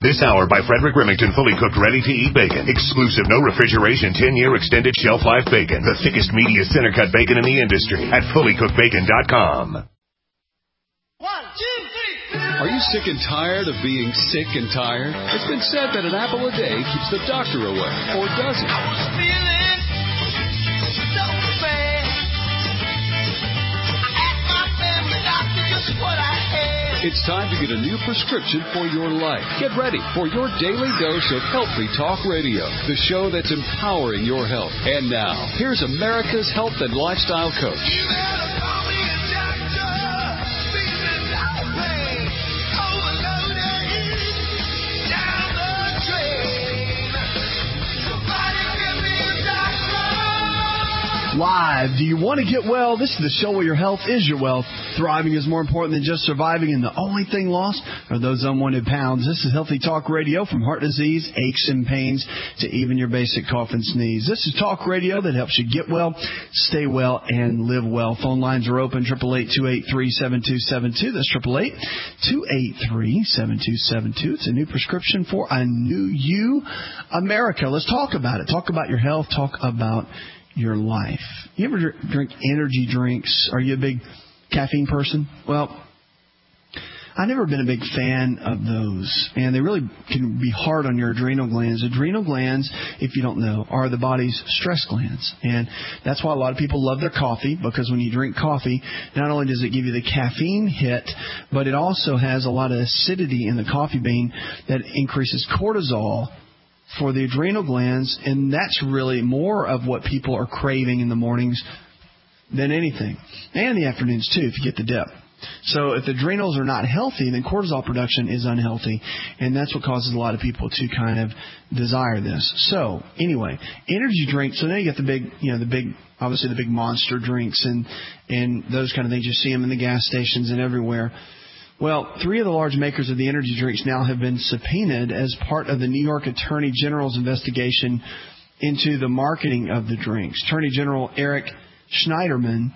This hour by Frederick Remington, fully cooked, ready-to-eat bacon. Exclusive, no refrigeration, 10-year extended shelf life bacon. The thickest, meatiest center-cut bacon in the industry at fullycookedbacon.com. 1, 2, 3. Are you sick and tired of being sick and tired? It's been said that an apple a day keeps the doctor away, or does it? I was feeling so bad. I asked my family doctor just what I had. It's time to get a new prescription for your life. Get ready for your daily dose of Healthy Talk Radio, the show that's empowering your health. And now, here's America's health and lifestyle coach. Live. Do you want to get well? This is the show where your health is your wealth. Thriving is more important than just surviving, and the only thing lost are those unwanted pounds. This is Healthy Talk Radio, from heart disease, aches and pains, to even your basic cough and sneeze. This is talk radio that helps you get well, stay well, and live well. Phone lines are open, 888-283-7272. That's 888-283-7272. It's a new prescription for a new you, America. Let's talk about it. Talk about your health. Talk about your life. You ever drink energy drinks? Are you a big caffeine person? Well, I've never been a big fan of those, and they really can be hard on your adrenal glands. Adrenal glands, if you don't know, are the body's stress glands, and that's why a lot of people love their coffee, because when you drink coffee, not only does it give you the caffeine hit, but it also has a lot of acidity in the coffee bean that increases cortisol for the adrenal glands, and that's really more of what people are craving in the mornings than anything. And the afternoons, too, if you get the dip. So if the adrenals are not healthy, then cortisol production is unhealthy, and that's what causes a lot of people to kind of desire this. So anyway, energy drinks. So now you got obviously the big monster drinks and those kind of things. You see them in the gas stations and everywhere. Well, 3 of the large makers of the energy drinks now have been subpoenaed as part of the New York Attorney General's investigation into the marketing of the drinks. Attorney General Eric Schneiderman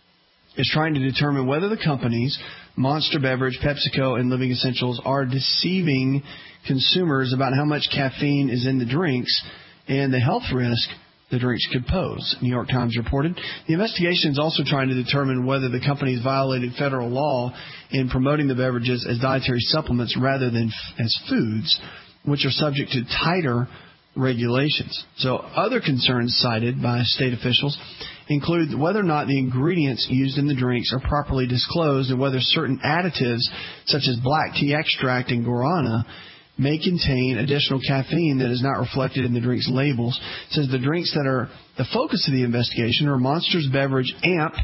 is trying to determine whether the companies, Monster Beverage, PepsiCo, and Living Essentials, are deceiving consumers about how much caffeine is in the drinks and the health risk the drinks could pose, New York Times reported. The investigation is also trying to determine whether the companies violated federal law in promoting the beverages as dietary supplements rather than as foods, which are subject to tighter regulations. So other concerns cited by state officials include whether or not the ingredients used in the drinks are properly disclosed and whether certain additives such as black tea extract and guarana may contain additional caffeine that is not reflected in the drink's labels. It says the drinks that are the focus of the investigation are Monster's Beverage Amp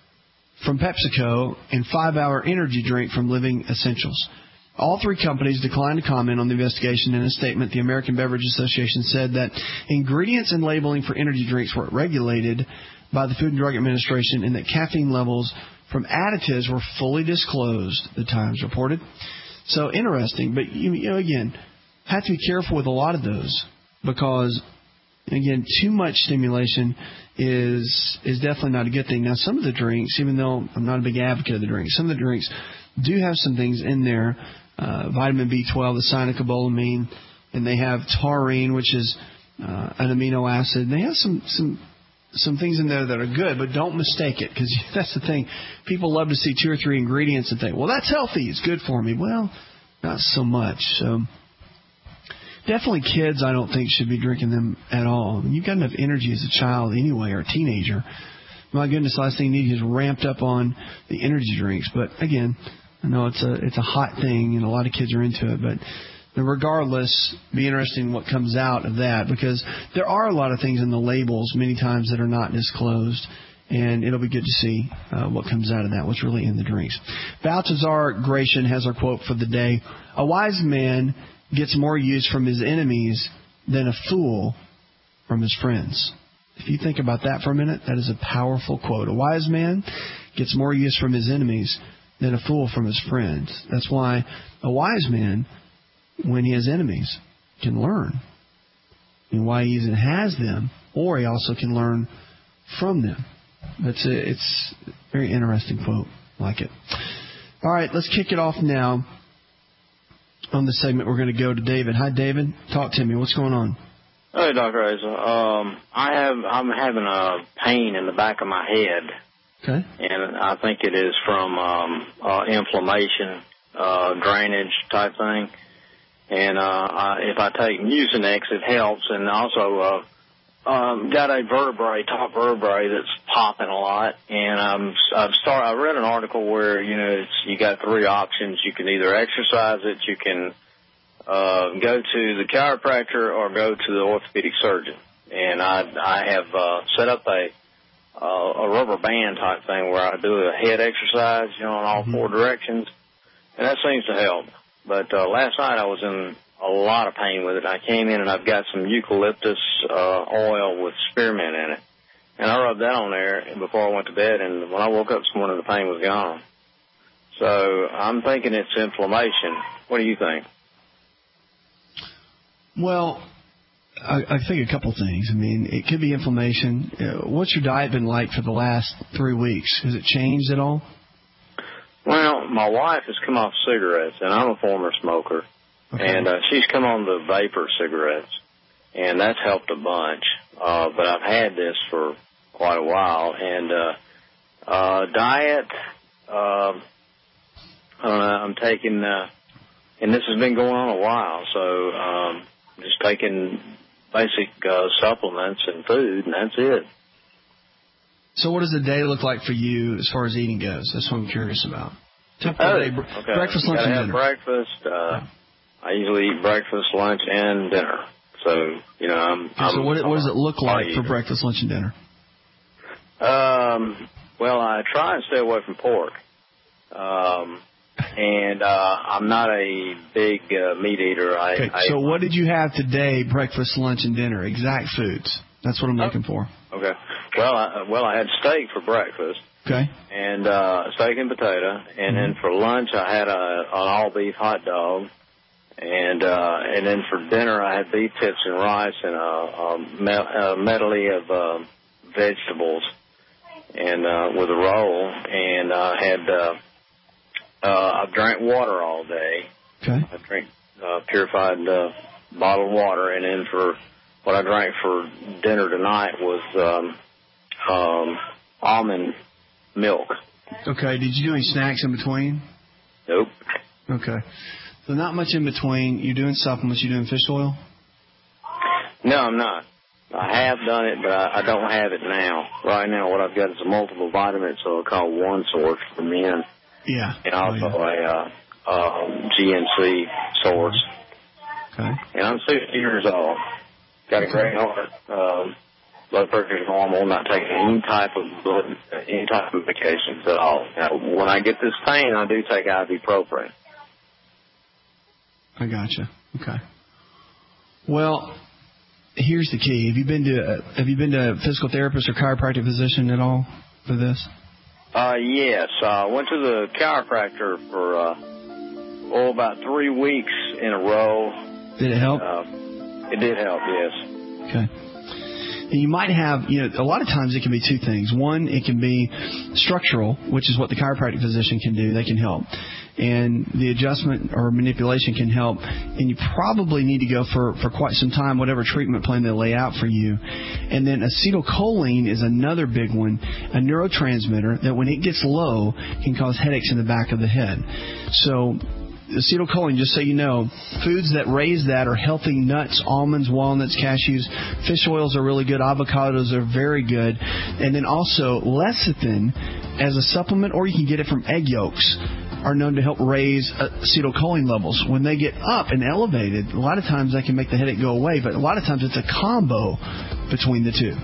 from PepsiCo and 5-Hour Energy Drink from Living Essentials. All 3 companies declined to comment on the investigation. In a statement, the American Beverage Association said that ingredients and labeling for energy drinks were regulated by the Food and Drug Administration and that caffeine levels from additives were fully disclosed, the Times reported. So interesting, but again, have to be careful with a lot of those because, again, too much stimulation is definitely not a good thing. Now, some of the drinks, even though I'm not a big advocate of the drinks, some of the drinks do have some things in there, vitamin B12, the cyanocobalamin, and they have taurine, which is an amino acid. And they have some things in there that are good, but don't mistake it, because that's the thing. People love to see 2 or 3 ingredients and think, well, that's healthy, it's good for me. Well, not so much. So definitely kids, I don't think, should be drinking them at all. I mean, you've got enough energy as a child anyway, or a teenager. My goodness, the last thing you need is ramped up on the energy drinks. But again, I know it's a hot thing, and a lot of kids are into it, but regardless, be interesting in what comes out of that, because there are a lot of things in the labels many times that are not disclosed, and it'll be good to see what comes out of that, what's really in the drinks. Baltazar Gratian has our quote for the day. A wise man gets more use from his enemies than a fool from his friends. If you think about that for a minute, that is a powerful quote. A wise man gets more use from his enemies than a fool from his friends. That's why a wise man, when he has enemies, can learn, and why he even has them, or he also can learn from them. It's a very interesting quote. I like it. All right, let's kick it off now on this segment, we're going to go to David. Hi, David. Talk to me. What's going on? Hey, Dr. Asa. I'm having a pain in the back of my head. Okay. And I think it is from inflammation, drainage type thing. And if I take Mucinex, it helps. And also got a top vertebrae that's popping a lot. And I read an article where, you got 3 options. You can either exercise it, you can go to the chiropractor, or go to the orthopedic surgeon. And I have set up a rubber band type thing where I do a head exercise, in all 4 directions, and that seems to help. But last night I was in a lot of pain with it. I came in and I've got some eucalyptus oil with spearmint in it, and I rubbed that on there before I went to bed, and when I woke up this morning, the pain was gone. So I'm thinking it's inflammation. What do you think? Well, I think a couple things. I mean, it could be inflammation. What's your diet been like for the last 3 weeks? Has it changed at all? Well, my wife has come off cigarettes, and I'm a former smoker. Okay. And she's come on the vapor cigarettes, and that's helped a bunch. But I've had this for quite a while. And diet, I don't know, I'm taking, and this has been going on a while, so just taking basic supplements and food, and that's it. So what does the day look like for you as far as eating goes? That's what I'm curious about. Typical day, okay. Breakfast, lunch, and dinner. Breakfast. I usually eat breakfast, lunch, and dinner. So, So what does it look like for breakfast, lunch, and dinner? Well, I try and stay away from pork. And I'm not a big meat eater. So what did you have today, breakfast, lunch, and dinner? Exact foods. That's what I'm looking for. Okay. Well, I had steak for breakfast. Okay. And steak and potato. And then for lunch, I had an all-beef hot dog. And then for dinner, I had beef tips and rice and a medley of vegetables and with a roll. And I had I drank water all day. Okay. I drink purified bottled water, and then for what I drank for dinner tonight was almond milk. Okay. Did you do any snacks in between? Nope. Okay. So not much in between. You're doing supplements. You're doing fish oil? No, I'm not. I have done it, but I don't have it now. Right now, what I've got is a multiple vitamin, so called One Source for men. Yeah. And also a GNC source. Okay. And I'm 60 years old. Got a great heart. Blood pressure is normal. Not taking any type of medications at all. Now, when I get this pain, I do take ibuprofen. I gotcha. Okay. Well, here's the key. Have you been to a physical therapist or chiropractic physician at all for this? Yes. I went to the chiropractor for about 3 weeks in a row. Did it help? It did help, yes. Okay. You might have, a lot of times it can be 2 things. One, it can be structural, which is what the chiropractic physician can do. They can help. And the adjustment or manipulation can help. And you probably need to go for quite some time, whatever treatment plan they lay out for you. And then acetylcholine is another big one, a neurotransmitter that when it gets low can cause headaches in the back of the head. So acetylcholine, just so you know, foods that raise that are healthy nuts, almonds, walnuts, cashews. Fish oils are really good. Avocados are very good. And then also lecithin as a supplement, or you can get it from egg yolks, are known to help raise acetylcholine levels. When they get up and elevated, a lot of times that can make the headache go away, but a lot of times it's a combo between the two.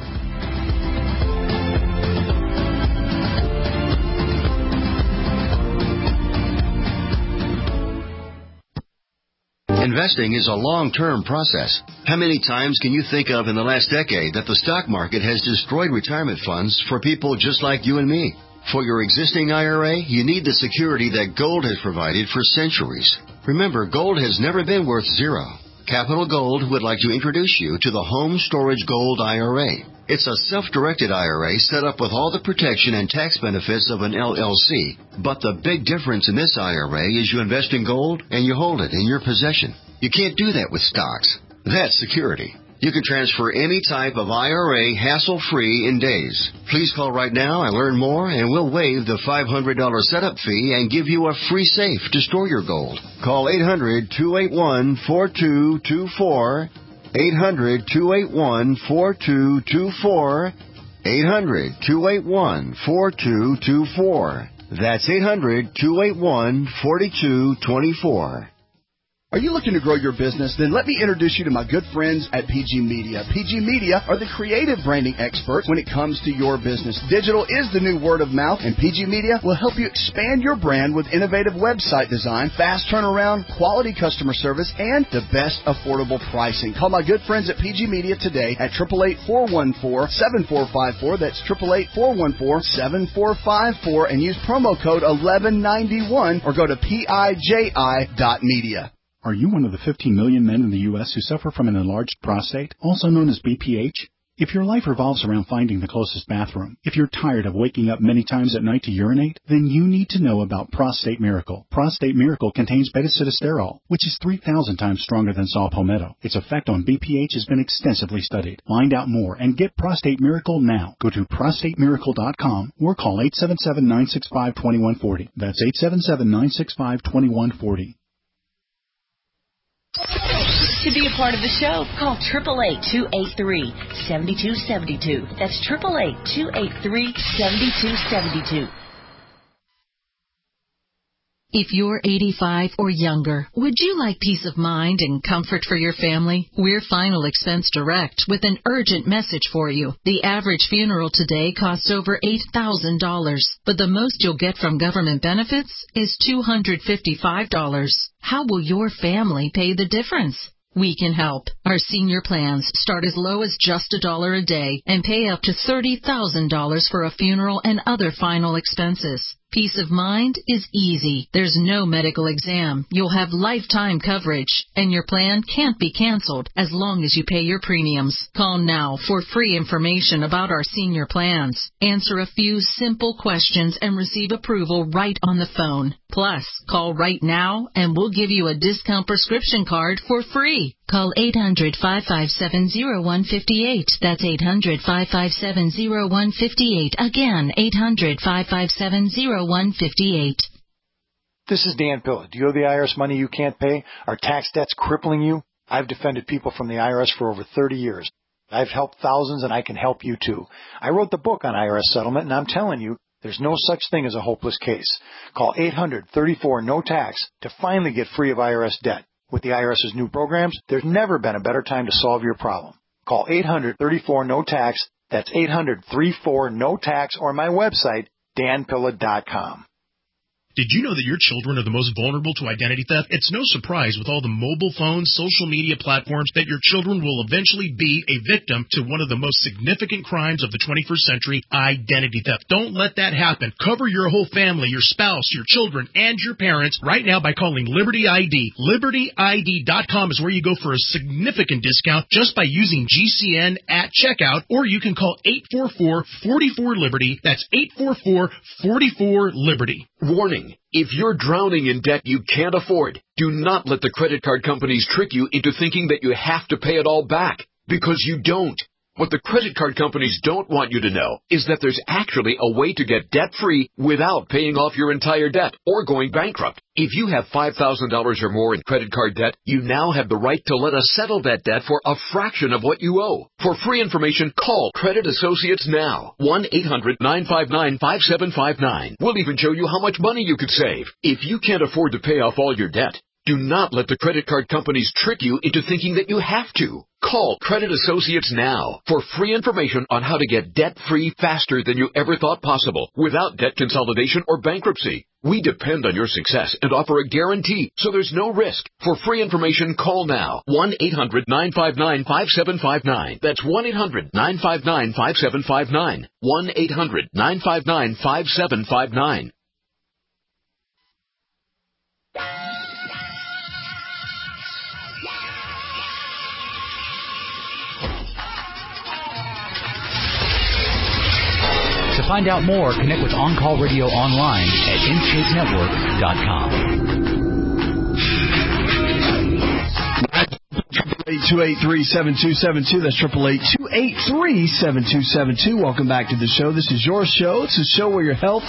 Investing is a long-term process. How many times can you think of in the last decade that the stock market has destroyed retirement funds for people just like you and me? For your existing IRA, you need the security that gold has provided for centuries. Remember, gold has never been worth zero. Capital Gold would like to introduce you to the Home Storage Gold IRA. It's a self-directed IRA set up with all the protection and tax benefits of an LLC. But the big difference in this IRA is you invest in gold and you hold it in your possession. You can't do that with stocks. That's security. You can transfer any type of IRA hassle-free in days. Please call right now and learn more, and we'll waive the $500 setup fee and give you a free safe to store your gold. Call 800-281-4224. 800-281-4224. 800-281-4224. That's 800-281-4224. Are you looking to grow your business? Then let me introduce you to my good friends at PG Media. PG Media are the creative branding experts when it comes to your business. Digital is the new word of mouth, and PG Media will help you expand your brand with innovative website design, fast turnaround, quality customer service, and the best affordable pricing. Call my good friends at PG Media today at 888-414-7454. That's 888-414-7454, and use promo code 1191 or go to PIJI.media. Are you one of the 15 million men in the U.S. who suffer from an enlarged prostate, also known as BPH? If your life revolves around finding the closest bathroom, if you're tired of waking up many times at night to urinate, then you need to know about Prostate Miracle. Prostate Miracle contains beta-sitosterol, which is 3,000 times stronger than saw palmetto. Its effect on BPH has been extensively studied. Find out more and get Prostate Miracle now. Go to prostatemiracle.com or call 877-965-2140. That's 877-965-2140. To be a part of the show, call 888-283-7272. That's 888-283-7272. If you're 85 or younger, would you like peace of mind and comfort for your family? We're Final Expense Direct with an urgent message for you. The average funeral today costs over $8,000, but the most you'll get from government benefits is $255. How will your family pay the difference? We can help. Our senior plans start as low as just $1 a day and pay up to $30,000 for a funeral and other final expenses. Peace of mind is easy. There's no medical exam. You'll have lifetime coverage, and your plan can't be canceled as long as you pay your premiums. Call now for free information about our senior plans. Answer a few simple questions and receive approval right on the phone. Plus, call right now and we'll give you a discount prescription card for free. Call 800-557-0158. That's 800-557-0158. Again, 800-557-0158. This is Dan Pilla. Do you owe the IRS money you can't pay? Are tax debts crippling you? I've defended people from the IRS for over 30 years. I've helped thousands, and I can help you too. I wrote the book on IRS settlement, and I'm telling you, there's no such thing as a hopeless case. Call 800-34-NO-TAX to finally get free of IRS debt. With the IRS's new programs, there's never been a better time to solve your problem. Call 800-34-NO-TAX. That's 800-34-NO-TAX, or my website, danpilla.com. Did you know that your children are the most vulnerable to identity theft? It's no surprise with all the mobile phones, social media platforms that your children will eventually be a victim to one of the most significant crimes of the 21st century, identity theft. Don't let that happen. Cover your whole family, your spouse, your children, and your parents right now by calling Liberty ID. LibertyID.com is where you go for a significant discount just by using GCN at checkout, or you can call 844-44-LIBERTY. That's 844-44-LIBERTY. Warning. If you're drowning in debt you can't afford, do not let the credit card companies trick you into thinking that you have to pay it all back, because you don't. What the credit card companies don't want you to know is that there's actually a way to get debt-free without paying off your entire debt or going bankrupt. If you have $5,000 or more in credit card debt, you now have the right to let us settle that debt for a fraction of what you owe. For free information, call Credit Associates now. 1-800-959-5759. We'll even show you how much money you could save. If you can't afford to pay off all your debt, do not let the credit card companies trick you into thinking that you have to. Call Credit Associates now for free information on how to get debt-free faster than you ever thought possible without debt consolidation or bankruptcy. We depend on your success and offer a guarantee, so there's no risk. For free information, call now. 1-800-959-5759. That's 1-800-959-5759. 1-800-959-5759. To find out more, connect with On Call Radio online at InShapeNetwork.com. 888-283-7272. That's 888-283-7272. Welcome back to the show. This is your show. It's a show where your health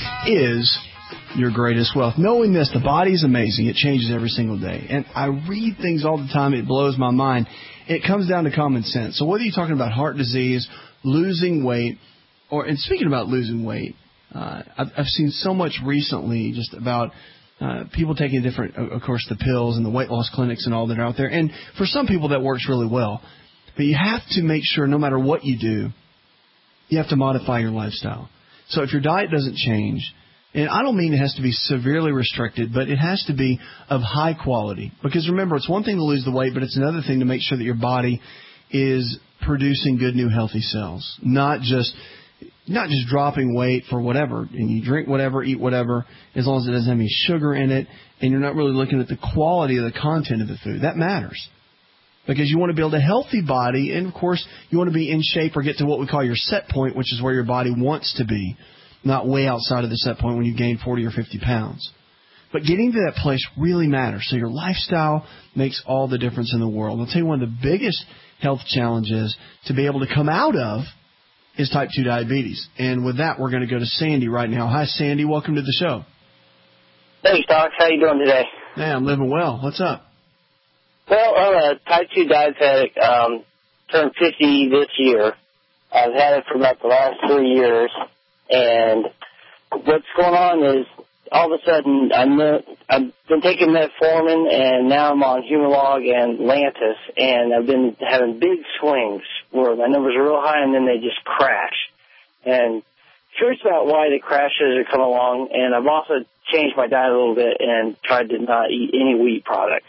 is your greatest wealth. Knowing this, the body is amazing. It changes every single day. And I read things all the time. It blows my mind. It comes down to common sense. So whether you're talking about heart disease, losing weight, and speaking about losing weight, I've seen so much recently just about people taking different, of course, the pills and the weight loss clinics and all that are out there. And for some people, that works really well. But you have to make sure no matter what you do, you have to modify your lifestyle. So if your diet doesn't change, and I don't mean it has to be severely restricted, but it has to be of high quality. Because remember, it's one thing to lose the weight, but it's another thing to make sure that your body is producing good, new, healthy cells. Not just dropping weight for whatever, and you drink whatever, eat whatever, as long as it doesn't have any sugar in it, and you're not really looking at the quality of the content of the food. That matters. Because you want to build a healthy body, and of course, you want to be in shape or get to what we call your set point, which is where your body wants to be, not way outside of the set point when you gain 40 or 50 pounds. But getting to that place really matters. So your lifestyle makes all the difference in the world. I'll tell you one of the biggest health challenges to be able to come out of is type 2 diabetes. And with that, we're going to go to Sandy right now. Hi, Sandy. Welcome to the show. Thanks, Doc. How you doing today? Hey, I'm living well. What's up? Well, I'm a type 2 diabetic. Turned 50 this year. I've had it for about the last 3 years. And what's going on is all of a sudden I've been taking metformin, and now I'm on Humalog and Lantus, and I've been having big swings where my numbers are real high and then they just crash. And curious about why the crashes are coming along, and I've also changed my diet a little bit and tried to not eat any wheat products.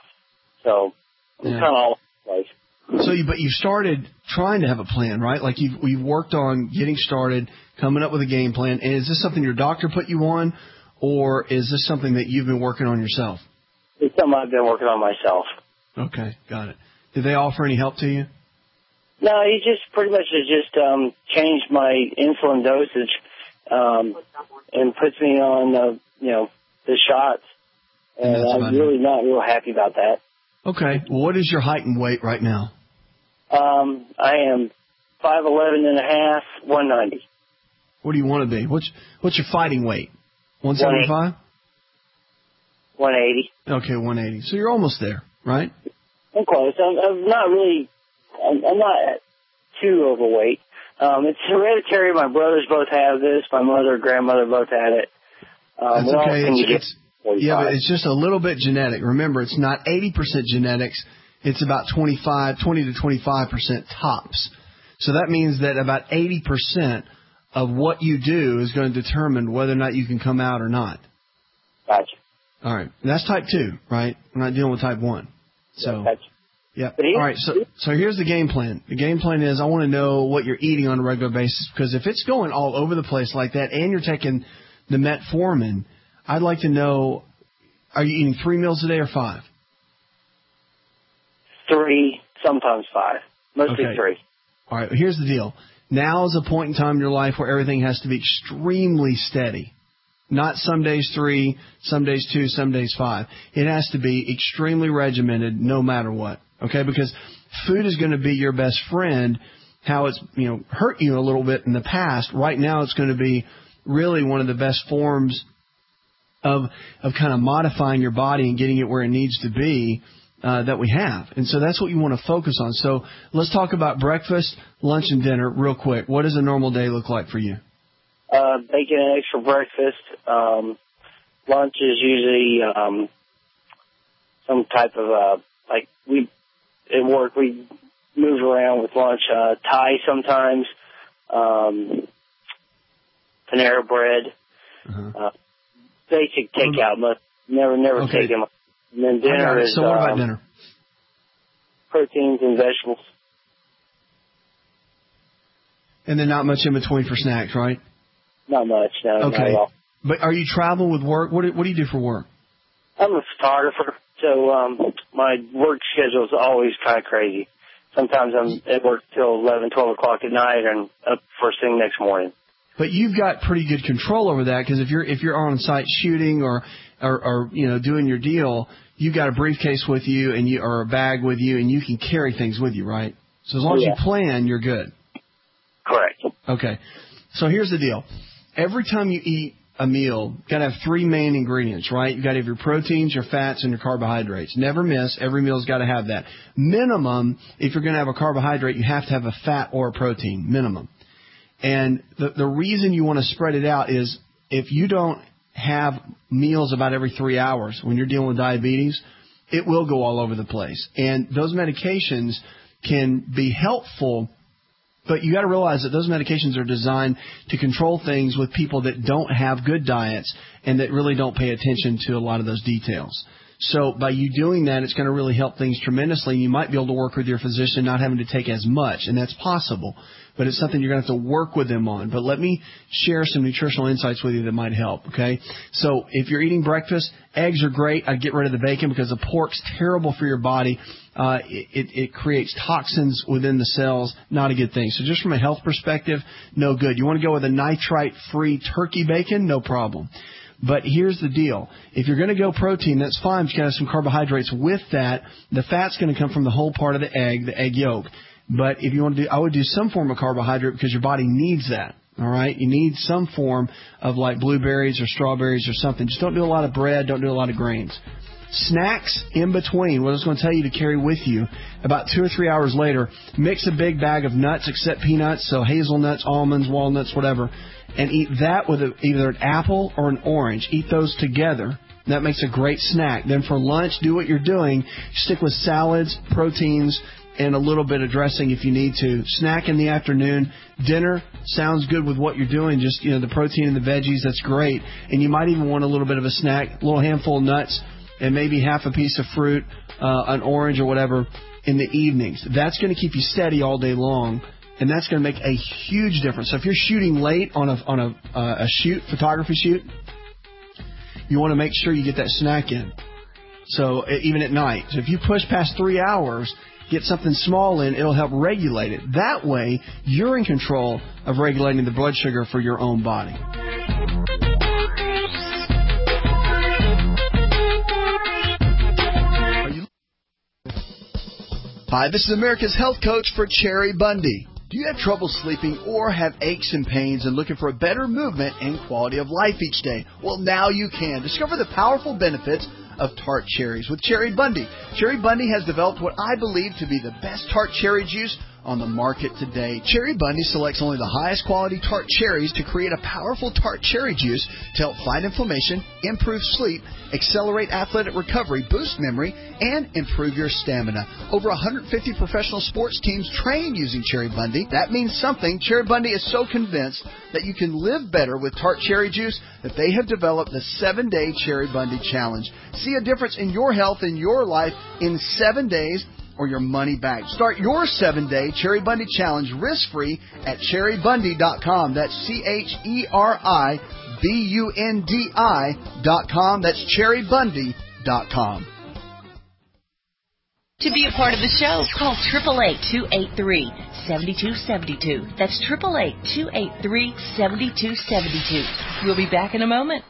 So I'm kind of all over the place. But you started trying to have a plan, right? Like you've worked on getting started, coming up with a game plan. And is this something your doctor put you on, or is this something that you've been working on yourself? It's something I've been working on myself. Okay, got it. Did they offer any help to you? No, he just pretty much has just changed my insulin dosage and puts me on, the shots. And I'm really not real happy about that. Okay. Well, what is your height and weight right now? I am 5'11 and a half, 190. What do you want to be? What's your fighting weight? 175? 180. Okay, 180. So you're almost there, right? I'm close. I'm not really. I'm not too overweight. It's hereditary. My brothers both have this. My mother and grandmother both had it. That's okay. But it's just a little bit genetic. Remember, it's not 80% genetics. It's about 20 to 25% tops. So that means that about 80% of what you do is going to determine whether or not you can come out or not. Gotcha. All right. And that's type 2, right? We're not dealing with type 1. So, yeah. All right. So here's the game plan. The game plan is I want to know what you're eating on a regular basis, because if it's going all over the place like that and you're taking the metformin, I'd like to know, are you eating 3 meals a day or 5? 3, sometimes 5. Mostly 3. All right. Here's the deal. Now is a point in time in your life where everything has to be extremely steady. Not some days 3, some days 2, some days 5. It has to be extremely regimented no matter what. Okay? Because food is going to be your best friend. How it's, hurt you a little bit in the past. Right now it's going to be really one of the best forms of kind of modifying your body and getting it where it needs to be that we have. And so that's what you want to focus on. So let's talk about breakfast, lunch, and dinner real quick. What does a normal day look like for you? Bacon and eggs for breakfast. Lunch is usually some type of, at work we move around with lunch. Thai sometimes, Panera bread, basic takeout, but never take them. And then dinner is... So what about dinner? Proteins and vegetables. And then not much in between for snacks, right? Not much, no. Okay. Not at all. But are you traveling with work? What do you do for work? I'm a photographer, so my work schedule is always kind of crazy. Sometimes I'm at work till 11, 12 o'clock at night and up first thing next morning. But you've got pretty good control over that because if you're on site shooting or doing your deal, you've got a briefcase with you or a bag with you, and you can carry things with you, right? So as long as you plan, you're good. Correct. Okay. So here's the deal. Every time you eat a meal, you've got to have 3 main ingredients, right? You've got to have your proteins, your fats, and your carbohydrates. Never miss. Every meal's got to have that. Minimum, if you're going to have a carbohydrate, you have to have a fat or a protein, minimum. And the reason you want to spread it out is if you don't have meals about every 3 hours when you're dealing with diabetes, it will go all over the place. And those medications can be helpful, but you got to realize that those medications are designed to control things with people that don't have good diets and that really don't pay attention to a lot of those details. So by you doing that, it's going to really help things tremendously. You might be able to work with your physician not having to take as much, and that's possible. But it's something you're going to have to work with them on. But let me share some nutritional insights with you that might help, okay? So if you're eating breakfast, eggs are great. I'd get rid of the bacon because the pork's terrible for your body. It creates toxins within the cells, not a good thing. So just from a health perspective, no good. You want to go with a nitrite-free turkey bacon? No problem. But here's the deal. If you're going to go protein, that's fine, but you got to have some carbohydrates with that. The fat's going to come from the whole part of the egg yolk. But if you want to I would do some form of carbohydrate because your body needs that. All right? You need some form of like blueberries or strawberries or something. Just don't do a lot of bread. Don't do a lot of grains. Snacks in between, what I was going to tell you to carry with you, about 2 or 3 hours later, mix a big bag of nuts except peanuts, so hazelnuts, almonds, walnuts, whatever, and eat that with either an apple or an orange. Eat those together. That makes a great snack. Then for lunch, do what you're doing. Stick with salads, proteins, and a little bit of dressing if you need to. Snack in the afternoon. Dinner sounds good with what you're doing. Just, the protein and the veggies, that's great. And you might even want a little bit of a snack, a little handful of nuts, and maybe half a piece of fruit, an orange or whatever in the evenings. That's going to keep you steady all day long, and that's going to make a huge difference. So if you're shooting late on a photography shoot, you want to make sure you get that snack in. So even at night. So if you push past 3 hours, get something small in, it'll help regulate it. That way, you're in control of regulating the blood sugar for your own body. Hi, this is America's Health Coach for Cherry Bundy. Do you have trouble sleeping or have aches and pains and looking for a better movement and quality of life each day? Well, now you can. Discover the powerful benefits of tart cherries with Cherry Bundy. Cherry Bundy has developed what I believe to be the best tart cherry juice on the market today. Cherry Bundy selects only the highest quality tart cherries to create a powerful tart cherry juice to help fight inflammation, improve sleep, accelerate athletic recovery, boost memory, and improve your stamina. Over 150 professional sports teams train using Cherry Bundy. That means something. Cherry Bundy is so convinced that you can live better with tart cherry juice that they have developed the 7-Day Cherry Bundy Challenge. See a difference in your health and your life in 7 days or your money back. Start your 7-Day Cherry Bundy Challenge risk-free at cherrybundy.com. That's CHERIBUNDI.com. That's cherrybundy.com. To be a part of the show, call 888-283-7272. That's 888-283-7272. We'll be back in a moment.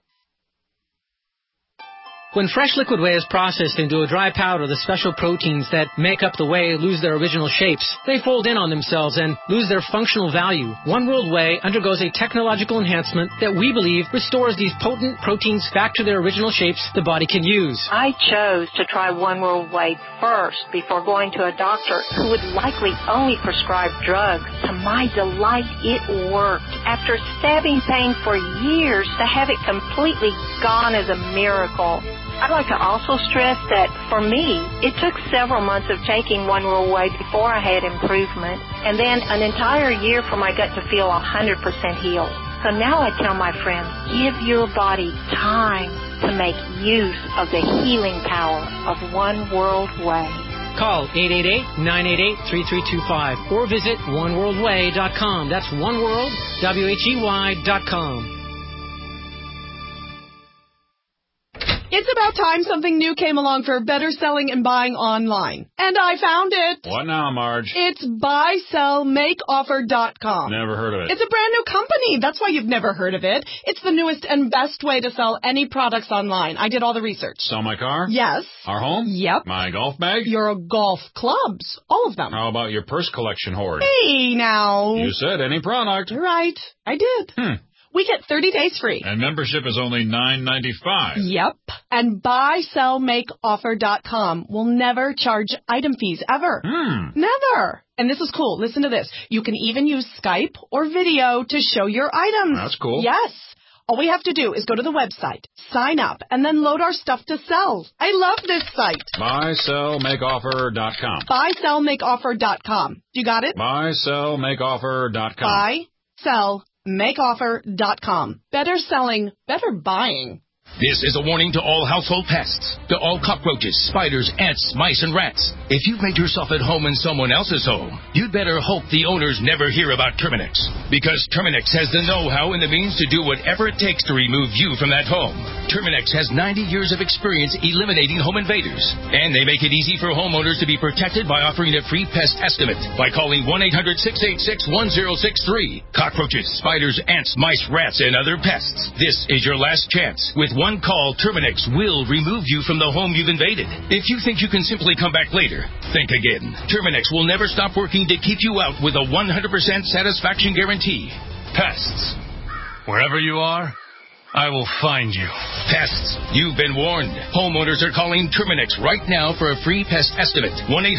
When fresh liquid whey is processed into a dry powder, the special proteins that make up the whey lose their original shapes. They fold in on themselves and lose their functional value. One World Whey undergoes a technological enhancement that we believe restores these potent proteins back to their original shapes the body can use. I chose to try One World Whey first before going to a doctor who would likely only prescribe drugs. To my delight, it worked. After stabbing pain for years, to have it completely gone is a miracle. I'd like to also stress that for me, it took several months of taking One World Whey before I had improvement, and then an entire year for my gut to feel 100% healed. So now I tell my friends, give your body time to make use of the healing power of One World Whey. Call 888-988-3325 or visit oneworldwhey.com. That's oneworld, WHEY.com. It's about time something new came along for better selling and buying online. And I found it. What now, Marge? It's buysellmakeoffer.com. Never heard of it. It's a brand new company. That's why you've never heard of it. It's the newest and best way to sell any products online. I did all the research. Sell my car? Yes. Our home? Yep. My golf bag? Your golf clubs. All of them. How about your purse collection hoard? Hey, now. You said any product. You're right. I did. We get 30 days free. And membership is only $9.95. Yep. And buysellmakeoffer.com will never charge item fees, ever. Never. And this is cool. Listen to this. You can even use Skype or video to show your items. That's cool. Yes. All we have to do is go to the website, sign up, and then load our stuff to sell. I love this site. Buysellmakeoffer.com. Buysellmakeoffer.com. You got it? Buysellmakeoffer.com. Buysellmakeoffer.com. Better selling, better buying. This is a warning to all household pests, to all cockroaches, spiders, ants, mice, and rats. If you've made yourself at home in someone else's home, you'd better hope the owners never hear about Terminix. Because Terminix has the know-how and the means to do whatever it takes to remove you from that home. Terminix has 90 years of experience eliminating home invaders. And they make it easy for homeowners to be protected by offering a free pest estimate by calling 1-800-686-1063. Cockroaches, spiders, ants, mice, rats, and other pests. This is your last chance. With one call, Terminix will remove you from the home you've invaded. If you think you can simply come back later, think again. Terminix will never stop working to keep you out with a 100% satisfaction guarantee. Pests. Wherever you are, I will find you. Pests, you've been warned. Homeowners are calling Terminix right now for a free pest estimate.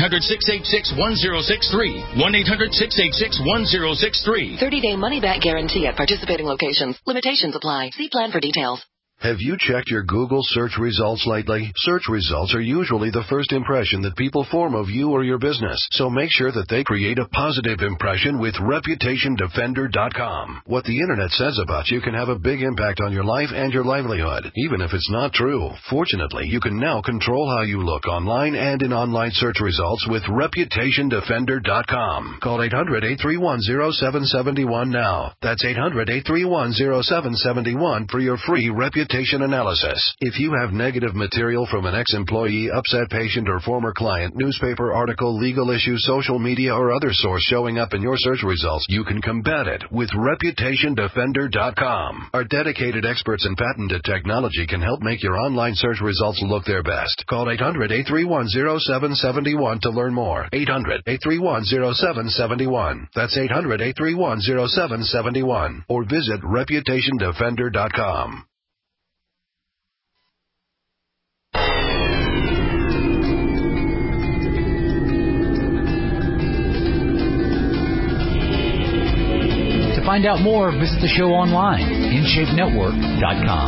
1-800-686-1063. 1-800-686-1063. 30-day money-back guarantee at participating locations. Limitations apply. See plan for details. Have you checked your Google search results lately? Search results are usually the first impression that people form of you or your business, so make sure that they create a positive impression with ReputationDefender.com. What the Internet says about you can have a big impact on your life and your livelihood, even if it's not true. Fortunately, you can now control how you look online and in online search results with ReputationDefender.com. Call 800-831-0771 now. That's 800-831-0771 for your free reputation analysis. If you have negative material from an ex-employee, upset patient, or former client, newspaper article, legal issue, social media, or other source showing up in your search results, you can combat it with ReputationDefender.com. Our dedicated experts in patented technology can help make your online search results look their best. Call 800-831-0771 to learn more. 800-831-0771. That's 800-831-0771. Or visit ReputationDefender.com. To find out more, visit the show online, InShapeNetwork.com.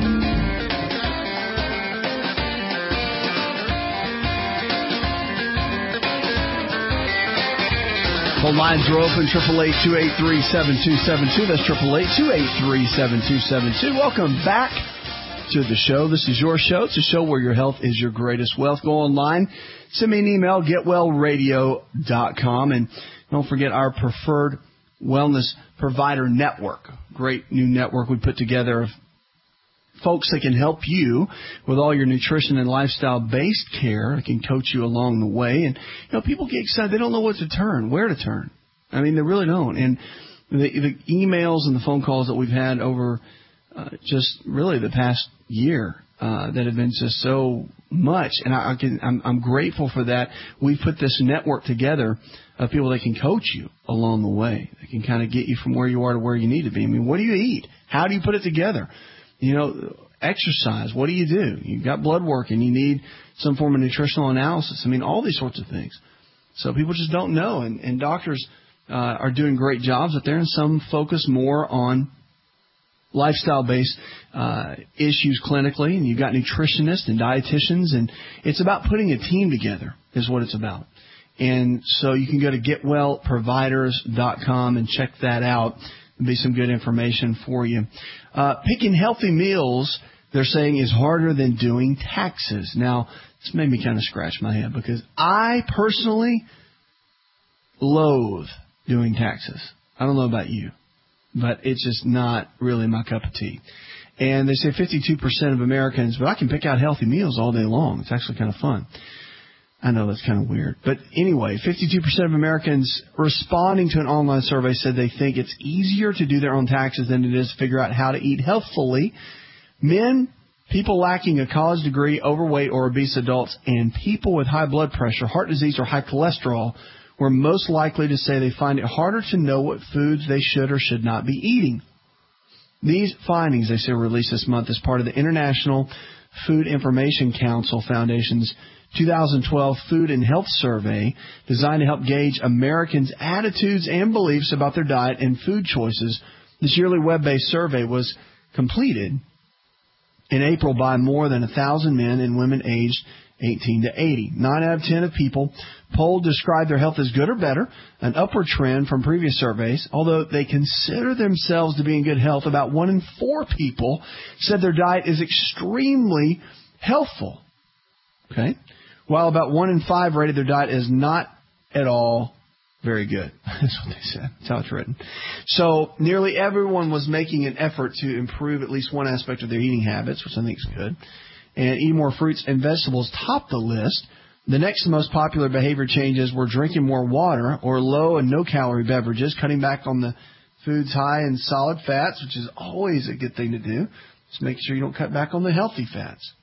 Phone lines are open, 888-283-7272. That's 888-283-7272. Welcome back to the show. This is your show. It's a show where your health is your greatest wealth. Go online, send me an email, getwellradio.com, and don't forget our preferred wellness provider network. Great new network we put together of folks that can help you with all your nutrition and lifestyle-based care. They can coach you along the way. And, people get excited. They don't know where to turn. I mean, they really don't. And the emails and the phone calls that we've had over just really the past year that have been just so much. And I'm grateful for that. We put this network together of people that can coach you along the way. They can kind of get you from where you are to where you need to be. I mean, what do you eat? How do you put it together? Exercise. What do? You've got blood work and you need some form of nutritional analysis. I mean, all these sorts of things. So people just don't know. And doctors are doing great jobs out there, and some focus more on lifestyle-based issues clinically. And you've got nutritionists and dietitians, and it's about putting a team together is what it's about. And so you can go to getwellproviders.com and check that out. There'll be some good information for you. Picking healthy meals, they're saying, is harder than doing taxes. Now, this made me kind of scratch my head because I personally loathe doing taxes. I don't know about you, but it's just not really my cup of tea. And they say 52% of Americans, but I can pick out healthy meals all day long. It's actually kind of fun. I know that's kind of weird. But anyway, 52% of Americans responding to an online survey said they think it's easier to do their own taxes than it is to figure out how to eat healthfully. Men, people lacking a college degree, overweight or obese adults, and people with high blood pressure, heart disease, or high cholesterol were most likely to say they find it harder to know what foods they should or should not be eating. These findings, they say, were released this month as part of the International Food Information Council Foundation's 2012 Food and Health Survey, designed to help gauge Americans' attitudes and beliefs about their diet and food choices. This yearly web-based survey was completed in April by more than 1,000 men and women aged 18 to 80. 9 out of 10 of people polled describe their health as good or better, an upward trend from previous surveys. Although they consider themselves to be in good health, about 1 in 4 people said their diet is extremely healthful. Okay? While about 1 in 5 rated their diet as not at all very good. That's what they said. That's how it's written. So nearly everyone was making an effort to improve at least one aspect of their eating habits, which I think is good. And eating more fruits and vegetables topped the list. The next most popular behavior changes were drinking more water or low and no-calorie beverages, cutting back on the foods high in solid fats, which is always a good thing to do. Just make sure you don't cut back on the healthy fats.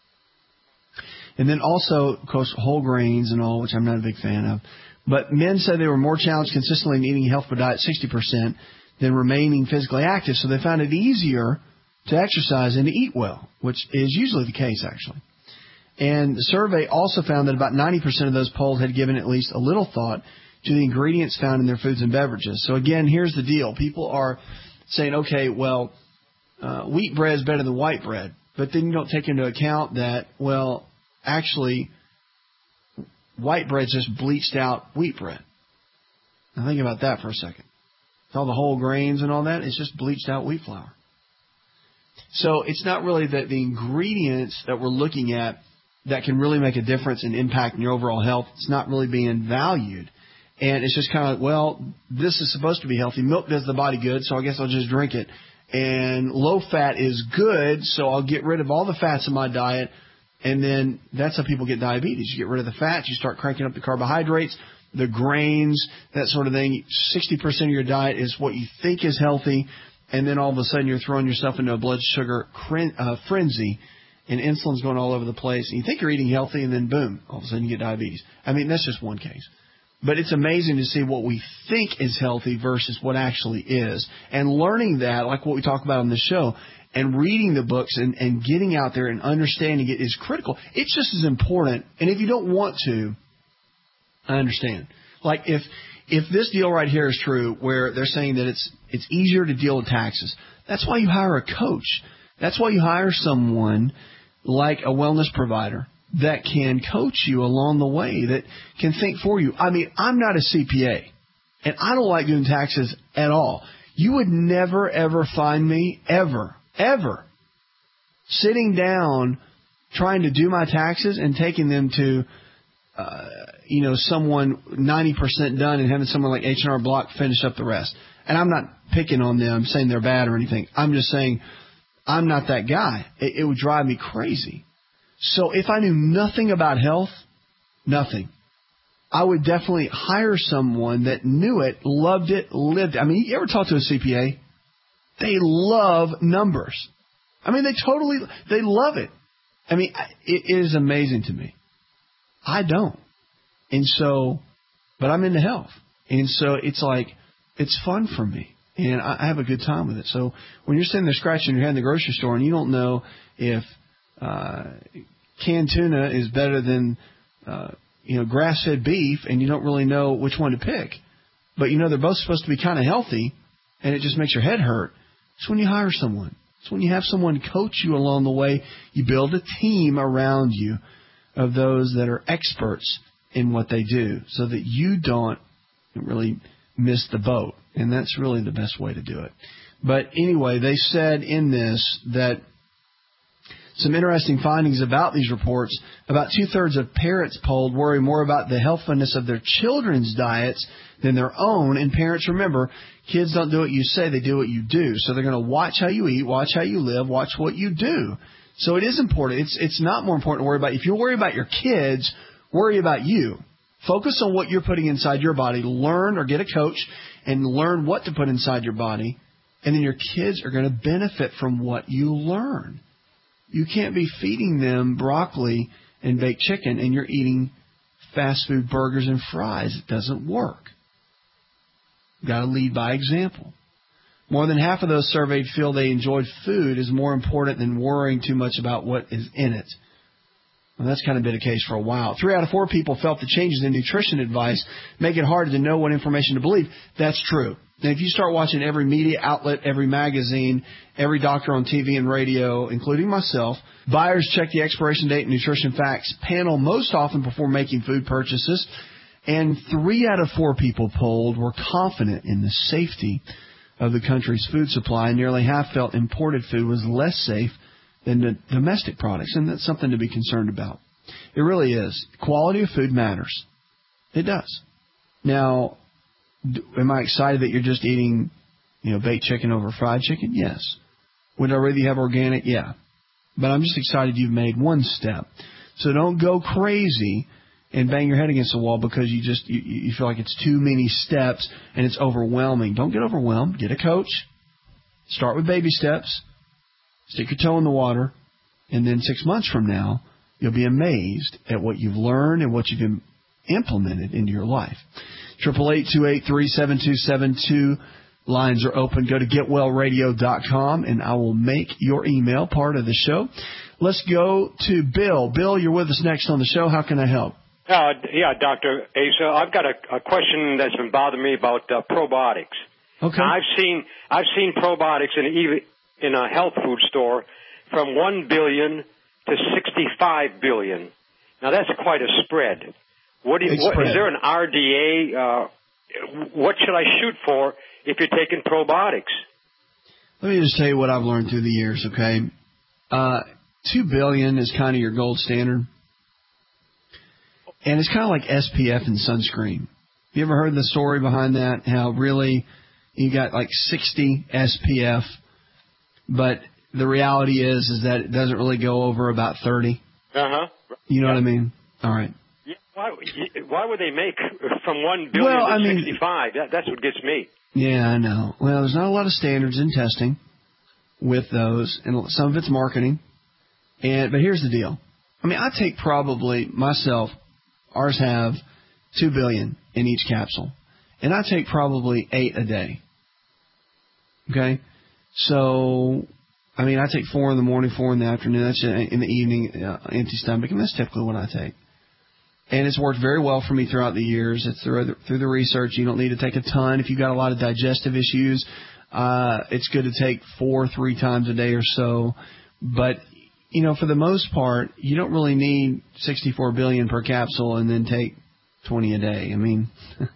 And then also, of course, whole grains and all, which I'm not a big fan of. But men said they were more challenged consistently in eating a healthful diet, 60%, than remaining physically active. So they found it easier to exercise and to eat well, which is usually the case, actually. And the survey also found that about 90% of those polled had given at least a little thought to the ingredients found in their foods and beverages. So again, here's the deal. People are saying, okay, well, wheat bread is better than white bread. But then you don't take into account that, well, actually, white bread's just bleached out wheat bread. Now think about that for a second. With all the whole grains and all that, it's just bleached out wheat flour. So it's not really the ingredients that we're looking at that can really make a difference and impact in your overall health. It's not really being valued. And it's just kind of, well, this is supposed to be healthy. Milk does the body good, so I guess I'll just drink it. And low fat is good, so I'll get rid of all the fats in my diet. And then that's how people get diabetes. You get rid of the fats, you start cranking up the carbohydrates, the grains, that sort of thing. 60% of your diet is what you think is healthy, and then all of a sudden you're throwing yourself into a blood sugar frenzy, and insulin's going all over the place. And you think you're eating healthy, and then boom, all of a sudden you get diabetes. I mean, that's just one case. But it's amazing to see what we think is healthy versus what actually is. And learning that, like what we talk about on this show, and reading the books and getting out there and understanding it is critical. It's just as important. And if you don't want to, I understand. Like if this deal right here is true, where they're saying that it's easier to deal with taxes, that's why you hire a coach. That's why you hire someone like a wellness provider that can coach you along the way, that can think for you. I mean, I'm not a CPA, and I don't like doing taxes at all. You would never, ever find me, ever, sitting down trying to do my taxes and taking them to, someone 90% done and having someone like H&R Block finish up the rest. And I'm not picking on them, saying they're bad or anything. I'm just saying I'm not that guy. It would drive me crazy. So if I knew nothing about health, nothing, I would definitely hire someone that knew it, loved it, lived it. I mean, you ever talk to a CPA? They love numbers. I mean, they love it. I mean, it is amazing to me. I don't. And so, but I'm into health. And so it's like, it's fun for me. And I have a good time with it. So when you're sitting there scratching your head in the grocery store and you don't know if canned tuna is better than, grass-fed beef, and you don't really know which one to pick, but you know they're both supposed to be kind of healthy, and it just makes your head hurt, it's when you hire someone. It's when you have someone coach you along the way. You build a team around you of those that are experts in what they do so that you don't really miss the boat. And that's really the best way to do it. But anyway, they said in this that Some interesting findings about these reports. About 2/3 of parents polled worry more about the healthfulness of their children's diets than their own. And parents, remember, kids don't do what you say, they do what you do. So they're going to watch how you eat, watch how you live, watch what you do. So it is important. It's not more important to worry about. If you worry about your kids, worry about you. Focus on what you're putting inside your body. Learn or get a coach and learn what to put inside your body. And then your kids are going to benefit from what you learn. You can't be feeding them broccoli and baked chicken and you're eating fast food burgers and fries. It doesn't work. You've got to lead by example. More than half of those surveyed feel they enjoyed food is more important than worrying too much about what is in it. Well, that's kind of been the case for a while. 3 out of 4 people felt the changes in nutrition advice make it hard to know what information to believe. That's true. And if you start watching every media outlet, every magazine, every doctor on TV and radio, including myself, buyers check the expiration date and nutrition facts panel most often before making food purchases. And 3 out of 4 people polled were confident in the safety of the country's food supply. Nearly half felt imported food was less safe than the domestic products, and that's something to be concerned about. It really is. Quality of food matters. It does. Now, am I excited that you're just eating, baked chicken over fried chicken? Yes. Would I rather you have organic? Yeah. But I'm just excited you've made one step. So don't go crazy and bang your head against the wall because you feel like it's too many steps and it's overwhelming. Don't get overwhelmed. Get a coach. Start with baby steps. Stick your toe in the water. And then 6 months from now, you'll be amazed at what you've learned and what you've implemented into your life. 888-283-7272. Lines are open. Go to getwellradio.com, and I will make your email part of the show. Let's go to Bill. Bill, you're with us next on the show. How can I help? Yeah, Dr. Asa, I've got a question that's been bothering me about probiotics. Okay. Now, I've seen probiotics in a health food store from 1 billion to 65 billion. Now, that's quite a spread. Is there an RDA? What should I shoot for if you're taking probiotics? Let me just tell you what I've learned through the years, okay? 2 billion is kind of your gold standard. And it's kind of like SPF and sunscreen. You ever heard the story behind that? How really you got like 60 SPF, but the reality is that it doesn't really go over about 30. Uh-huh. You know what I mean? All right. Yeah, why would they make from 1 billion to 65? That's what gets me. Yeah, I know. Well, there's not a lot of standards in testing with those, and some of it's marketing. But here's the deal. I mean, I take probably myself, ours have 2 billion in each capsule, and I take probably 8 a day. Okay? So, I mean, I take 4 in the morning, 4 in the afternoon. That's in the evening, empty stomach, and that's typically what I take. And it's worked very well for me throughout the years. It's through the research. You don't need to take a ton. If you've got a lot of digestive issues, it's good to take 4 3 times a day or so. But, for the most part, you don't really need 64 billion per capsule and then take 20 a day. I mean,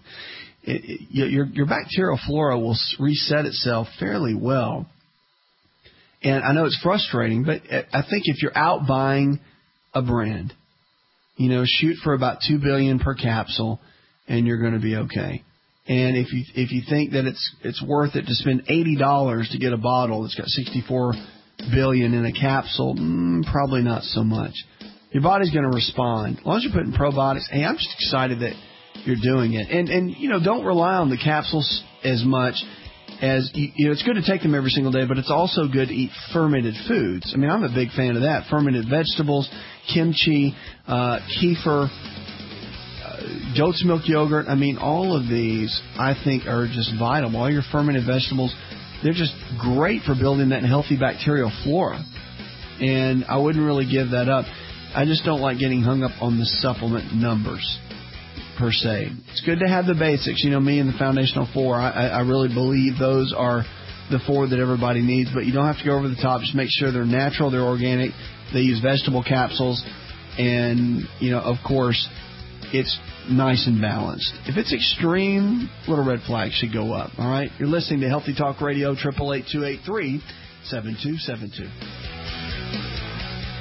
your bacterial flora will reset itself fairly well. And I know it's frustrating, but I think if you're out buying a brand, shoot for about 2 billion per capsule, and you're going to be okay. And if you think that it's worth it to spend $80 to get a bottle that's got 64 billion in a capsule, probably not so much. Your body's going to respond. As long as you're putting probiotics, hey, I'm just excited that you're doing it. And don't rely on the capsules as much as, it's good to take them every single day, but it's also good to eat fermented foods. I mean, I'm a big fan of that. Fermented vegetables, kimchi, kefir, goat's milk yogurt. I mean, all of these, I think, are just vital. All your fermented vegetables, they're just great for building that healthy bacterial flora. And I wouldn't really give that up. I just don't like getting hung up on the supplement numbers, per se. It's good to have the basics. Me and the Foundational 4, I really believe those are the 4 that everybody needs. But you don't have to go over the top. Just make sure they're natural, they're organic. They use vegetable capsules. And, of course, it's nice and balanced. If it's extreme, little red flags should go up. All right? You're listening to Healthy Talk Radio, 888-283-7272.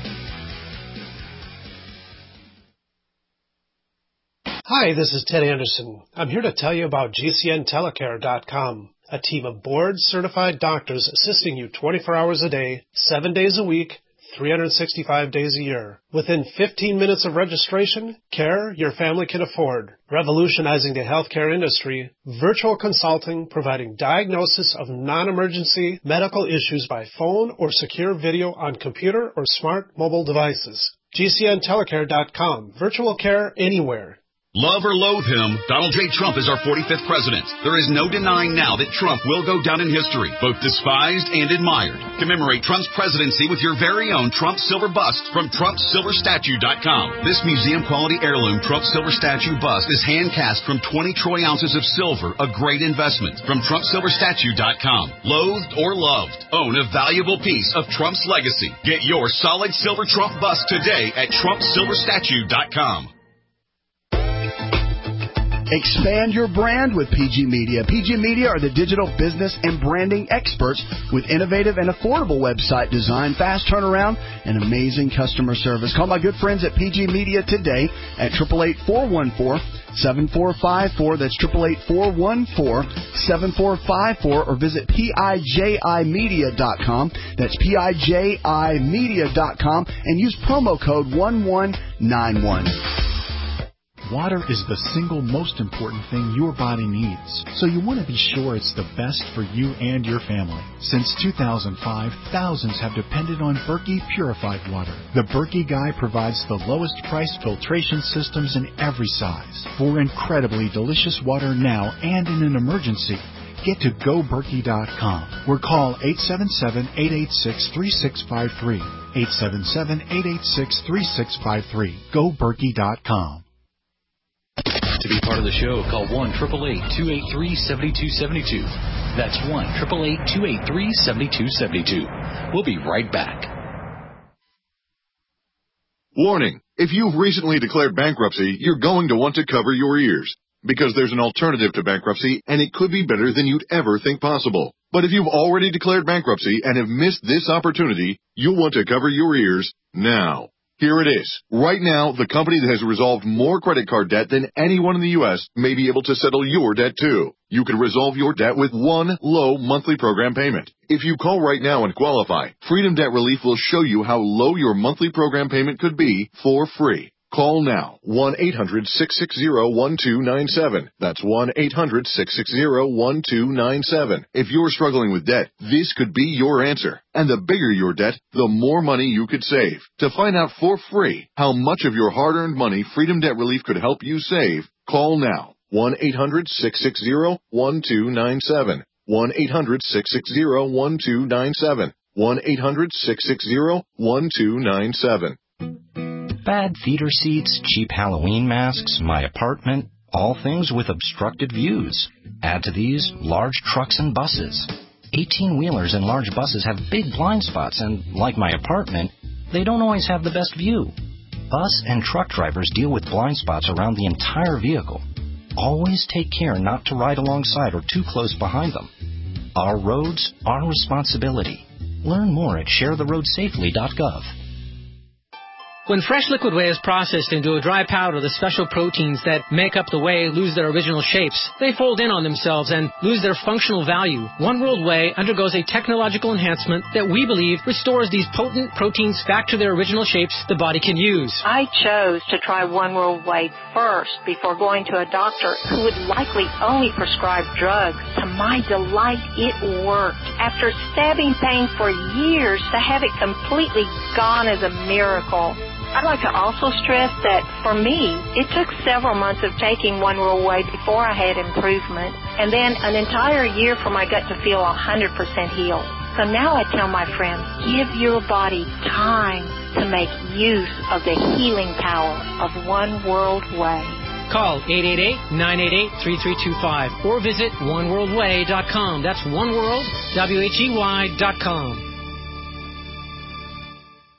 Hi, this is Ted Anderson. I'm here to tell you about GCNtelecare.com, a team of board-certified doctors assisting you 24 hours a day, 7 days a week, 365 days a year. Within 15 minutes of registration, care your family can afford. Revolutionizing the healthcare industry, virtual consulting providing diagnosis of non-emergency medical issues by phone or secure video on computer or smart mobile devices. GCNtelecare.com. Virtual care anywhere. Love or loathe him, Donald J. Trump is our 45th president. There is no denying now that Trump will go down in history, both despised and admired. Commemorate Trump's presidency with your very own Trump Silver Bust from TrumpSilverStatue.com. This museum-quality heirloom Trump Silver Statue bust is hand-cast from 20 troy ounces of silver, a great investment. From TrumpSilverStatue.com. Loathed or loved, own a valuable piece of Trump's legacy. Get your solid silver Trump bust today at TrumpSilverStatue.com. Expand your brand with PG Media. PG Media are the digital business and branding experts with innovative and affordable website design, fast turnaround, and amazing customer service. Call my good friends at PG Media today at 888-414-7454. That's 888-414-7454, or visit PIJImedia.com. That's PIJImedia.com, and use promo code 1191. Water is the single most important thing your body needs, so you want to be sure it's the best for you and your family. Since 2005, thousands have depended on Berkey purified water. The Berkey Guy provides the lowest price filtration systems in every size for incredibly delicious water now and in an emergency. Get to GoBerkey.com or call 877-886-3653. 877-886-3653. GoBerkey.com. To be part of the show, call 1-888-283-7272. That's 1-888-283-7272. We'll be right back. Warning. If you've recently declared bankruptcy, you're going to want to cover your ears, because there's an alternative to bankruptcy, and it could be better than you'd ever think possible. But if you've already declared bankruptcy and have missed this opportunity, you'll want to cover your ears now. Here it is. Right now, the company that has resolved more credit card debt than anyone in the U.S. may be able to settle your debt too. You can resolve your debt with one low monthly program payment. If you call right now and qualify, Freedom Debt Relief will show you how low your monthly program payment could be for free. Call now, 1-800-660-1297. That's 1-800-660-1297. If you're struggling with debt, this could be your answer. And the bigger your debt, the more money you could save. To find out for free how much of your hard-earned money Freedom Debt Relief could help you save, call now, 1-800-660-1297. 1-800-660-1297. 1-800-660-1297. Bad theater seats, cheap Halloween masks, my apartment, all things with obstructed views. Add to these large trucks and buses. 18-wheelers and large buses have big blind spots, and like my apartment, they don't always have the best view. Bus and truck drivers deal with blind spots around the entire vehicle. Always take care not to ride alongside or too close behind them. Our roads, our responsibility. Learn more at sharetheroadsafely.gov. When fresh liquid whey is processed into a dry powder, the special proteins that make up the whey lose their original shapes. They fold in on themselves and lose their functional value. One World Whey undergoes a technological enhancement that we believe restores these potent proteins back to their original shapes the body can use. I chose to try One World Whey first before going to a doctor who would likely only prescribe drugs. To my delight, it worked. After stabbing pain for years, to have it completely gone is a miracle. I'd like to also stress that, for me, it took several months of taking One World Whey before I had improvement, and then an entire year for my gut to feel 100% healed. So now I tell my friends, give your body time to make use of the healing power of One World Whey. Call 888-988-3325 or visit oneworldwhey.com. That's oneworld, WHEY.com.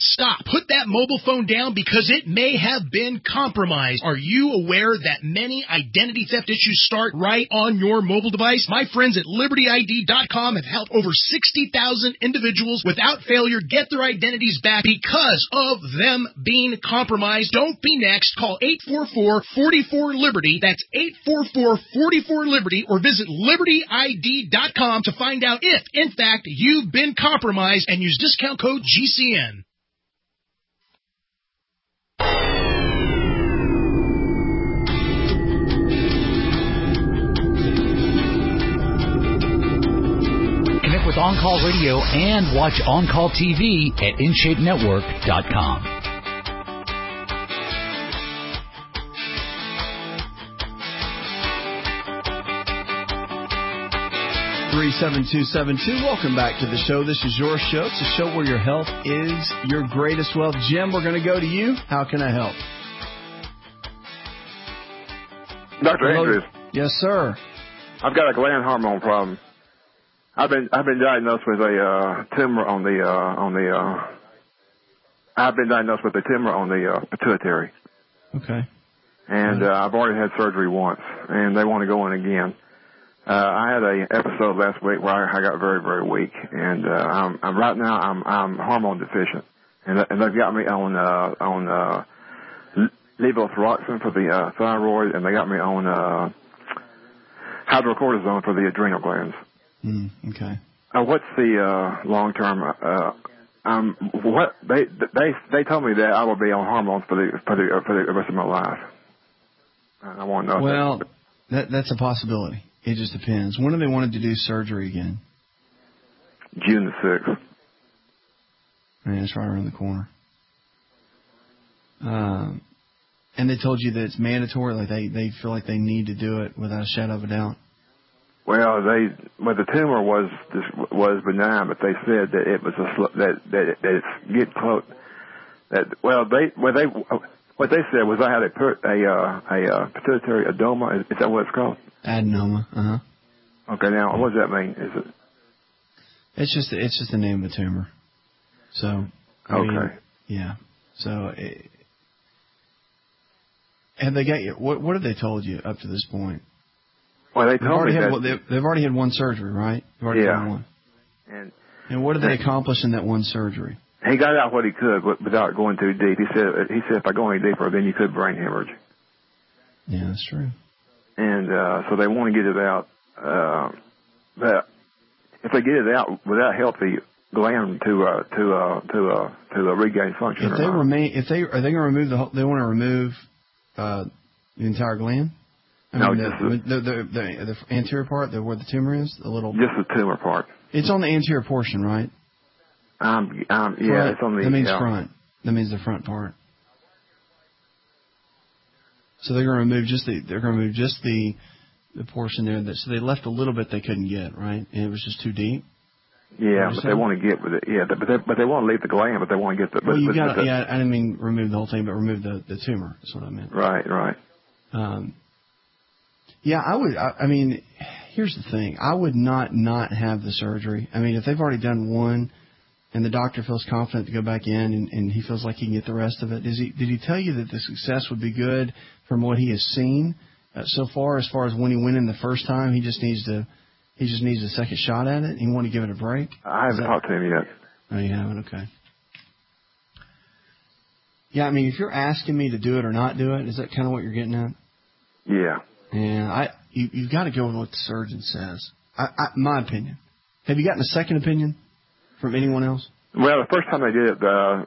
Stop. Put that mobile phone down because it may have been compromised. Are you aware that many identity theft issues start right on your mobile device? My friends at LibertyID.com have helped over 60,000 individuals without failure get their identities back because of them being compromised. Don't be next. Call 844-44-LIBERTY. That's 844-44-LIBERTY, or visit LibertyID.com to find out if, in fact, you've been compromised, and use discount code GCN. Connect with On Call Radio and watch On Call TV at InShapeNetwork.com. 37272. Welcome back to the show. This is your show. It's a show where your health is your greatest wealth. Jim, we're going to go to you. How can I help? Dr. Andrews. Yes, sir. I've got a gland hormone problem. I've been diagnosed with a tumor on the I've been diagnosed with a tumor on the pituitary. Okay. And I've already had surgery once, and they want to go in again. I had a episode last week where I got very, very weak, and I'm right now I'm hormone deficient, and they've got me on levothyroxine for the thyroid, and they got me on hydrocortisone for the adrenal glands. Okay. What's the long term? What they told me that I will be on hormones for the rest of my life. I want to know. Well, that's a possibility. It just depends. When do they want to do surgery again? June the 6th. Man, it's right around the corner. And they told you that it's mandatory, like they feel like they need to do it without a shadow of a doubt. Well, the tumor was benign, but they said that it was that it's getting close. What they said was I had a pituitary adenoma. Is that what it's called? Adenoma. Okay, now what does that mean? Is it? It's just the name of the tumor. So. Okay. Yeah. So. Have they got you? What have they told you up to this point? Well, they told me that they've already had one surgery, right? They've already done one. And what did they accomplish in that one surgery? He got out what he could without going too deep. He said if I go any deeper, then you could brain hemorrhage. Yeah, that's true. And so they want to get it out. But if they get it out, would that help the gland to regain function? If they remain, are they going to remove they want to remove the entire gland? The anterior part, where the tumor is, the little. Just the tumor part. It's on the anterior portion, right? Yeah, it's on the. That means front. That means the front part. So they're going to remove just the portion there. So they left a little bit they couldn't get, right? And it was just too deep. Yeah, but they want to get with it. Yeah, but they want to leave the gland, but they want to get the. Well, you got. Yeah, I didn't mean remove the whole thing, but remove the tumor. That's what I meant. Right. Yeah, I would. I mean, here's the thing. I would not have the surgery. I mean, if they've already done one, and the doctor feels confident to go back in, and he feels like he can get the rest of it, did he tell you that the success would be good from what he has seen so far? As far as when he went in the first time, he just needs a second shot at it. He want to give it a break. I haven't talked to him yet. Oh, you haven't? Okay. Yeah, I mean, if you're asking me to do it or not do it, is that kind of what you're getting at? Yeah. Yeah, you've got to go with what the surgeon says. My opinion. Have you gotten a second opinion from anyone else? Well, the first time they did it,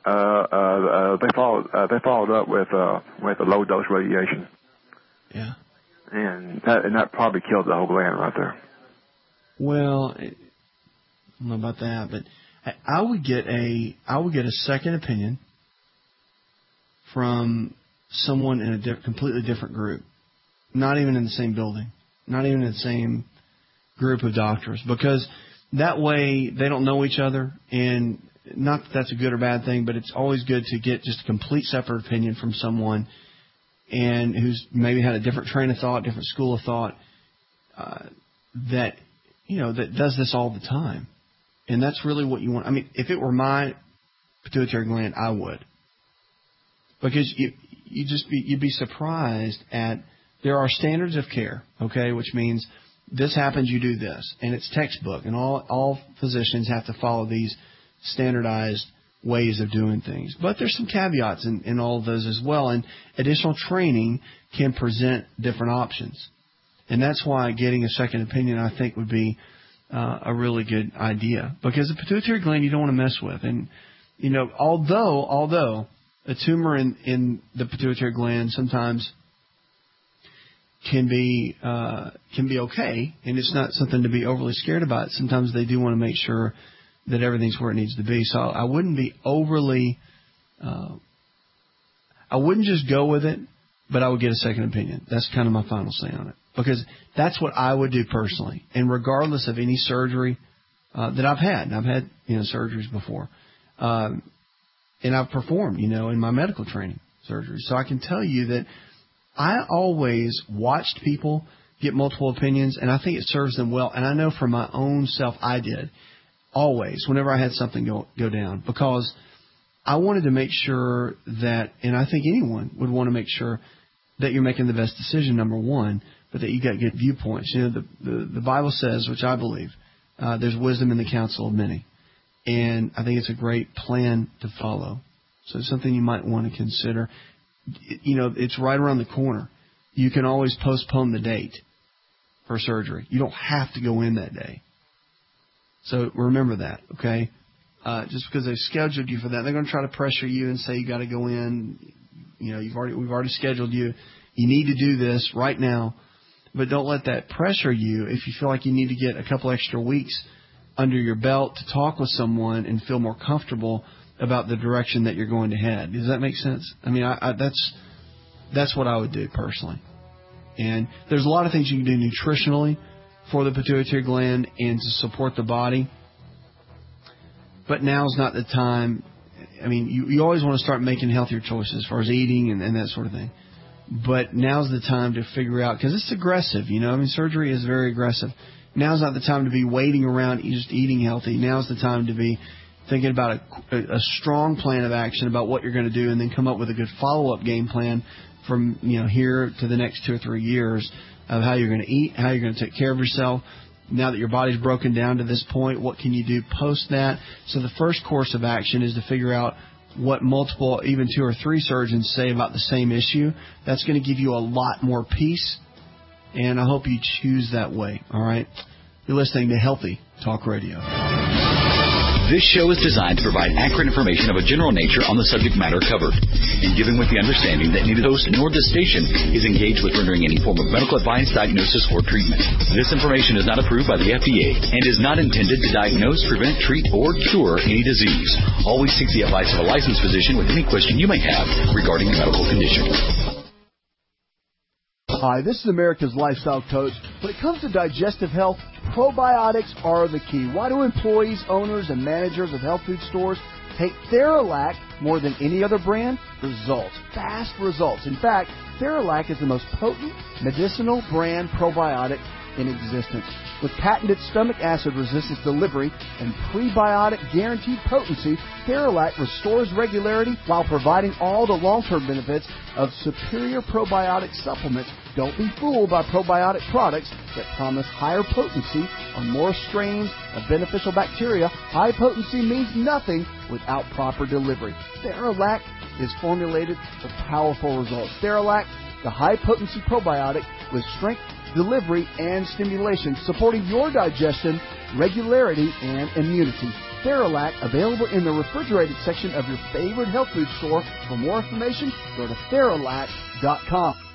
they followed up with a low dose radiation. Yeah. And that probably killed the whole gland right there. Well, I don't know about that, but I would get a second opinion from someone in a completely different group. Not even in the same building, not even in the same group of doctors, because that way they don't know each other. And not that that's a good or bad thing, but it's always good to get just a complete separate opinion from someone and who's maybe had a different train of thought, different school of thought, that does this all the time. And that's really what you want. I mean, if it were my pituitary gland, I would. Because you'd be surprised at, there are standards of care, okay, which means this happens, you do this, and it's textbook, and all physicians have to follow these standardized ways of doing things. But there's some caveats in all of those as well, and additional training can present different options. And that's why getting a second opinion, I think, would be a really good idea. Because the pituitary gland you don't want to mess with. And, you know, although a tumor in the pituitary gland sometimes can be okay, and it's not something to be overly scared about. Sometimes they do want to make sure that everything's where it needs to be. So I wouldn't be overly, I wouldn't just go with it, but I would get a second opinion. That's kind of my final say on it. Because that's what I would do personally. And regardless of any surgery that I've had, and I've had, you know, surgeries before, and I've performed, you know, in my medical training surgeries. So I can tell you that I always watched people get multiple opinions, and I think it serves them well. And I know for my own self, I did always whenever I had something go down, because I wanted to make sure that, and I think anyone would want to make sure that you're making the best decision, number one, but that you got good viewpoints. You know, the Bible says, which I believe, there's wisdom in the counsel of many. And I think it's a great plan to follow. So it's something you might want to consider. You know, it's right around the corner. You can always postpone the date for surgery. You don't have to go in that day. So remember that, okay? Just because they've scheduled you for that, they're going to try to pressure you and say you got to go in. You know, we've already scheduled you. You need to do this right now. But don't let that pressure you if you feel like you need to get a couple extra weeks under your belt to talk with someone and feel more comfortable about the direction that you're going to head. Does that make sense? I mean, that's what I would do personally. And there's a lot of things you can do nutritionally for the pituitary gland and to support the body. But now's not the time. I mean, you always want to start making healthier choices as far as eating and that sort of thing. But now's the time to figure out, because it's aggressive, you know. I mean, surgery is very aggressive. Now's not the time to be waiting around just eating healthy. Now's the time to be thinking about a strong plan of action about what you're going to do, and then come up with a good follow-up game plan from, you know, here to the next 2 or 3 years of how you're going to eat, how you're going to take care of yourself. Now that your body's broken down to this point, what can you do post that? So the first course of action is to figure out what multiple, even 2 or 3 surgeons say about the same issue. That's going to give you a lot more peace, and I hope you choose that way, all right? You're listening to Healthy Talk Radio. This show is designed to provide accurate information of a general nature on the subject matter covered, and given with the understanding that neither the host nor this station is engaged with rendering any form of medical advice, diagnosis, or treatment. This information is not approved by the FDA and is not intended to diagnose, prevent, treat, or cure any disease. Always seek the advice of a licensed physician with any question you may have regarding a medical condition. Hi, this is America's Lifestyle Coach. When it comes to digestive health, probiotics are the key. Why do employees, owners, and managers of health food stores take Theralac more than any other brand? Results. Fast results. In fact, Theralac is the most potent medicinal brand probiotic in existence. With patented stomach acid resistance delivery and prebiotic guaranteed potency, Theralac restores regularity while providing all the long-term benefits of superior probiotic supplements. Don't be fooled by probiotic products that promise higher potency on more strains of beneficial bacteria. High potency means nothing without proper delivery. Theralac is formulated for powerful results. Theralac, the high-potency probiotic with strength, delivery, and stimulation, supporting your digestion, regularity, and immunity. Theralac, available in the refrigerated section of your favorite health food store. For more information, go to Theralac.com.